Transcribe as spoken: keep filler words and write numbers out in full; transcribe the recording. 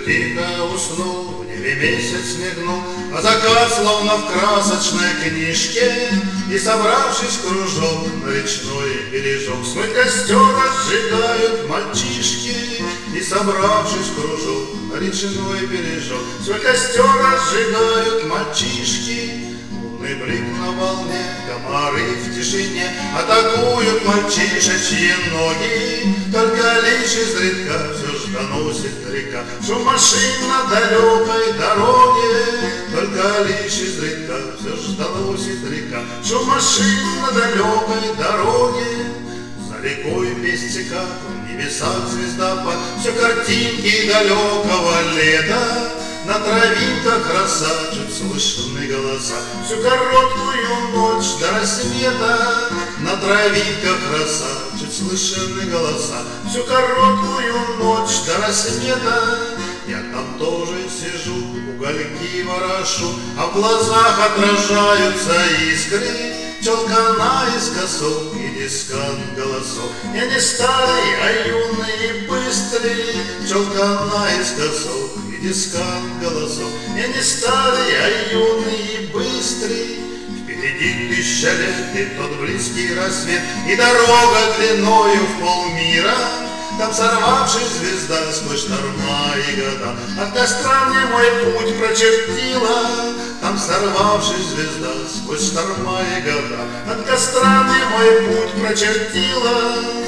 тихо уснул, в небе месяц мигнул, а закат словно в красочной книжке. И, собравшись в кружок на речной бережок, свой костер разжигают мальчишки. И, собравшись в кружок на речной бережок, свой костер разжигают мальчишки. Лунный блик на волне, комары в тишине атакуют мальчишечьи ноги. Только лишь изредка все ж доносит река шум машин на далекой дороге. Только лишь изредка все ж доносит река шум машин на далекой дороге. За рекой без цикад, в небесах звездопад, все картинки далекого лета. На травинках роса, чуть слышны голоса, всю короткую ночь до рассвета. На травинках роса, чуть слышны голоса, всю короткую ночь до рассвета. Я там тоже сижу, угольки ворошу, а в глазах отражаются искры. Челка наискосок и дискант голосов. Я не старый, а юный и быстрый. Челка наискосок и дискант голосов. Я не старый, а юный и быстрый. Впереди тысяча лет и тот близкий рассвет, и дорога длиною в полмира. Там, сорвавшись, звезда сквозь шторма и года от костра мне мой путь прочертила. Там, сорвавшись, звезда сквозь шторма и года от костра мне мой путь прочертила.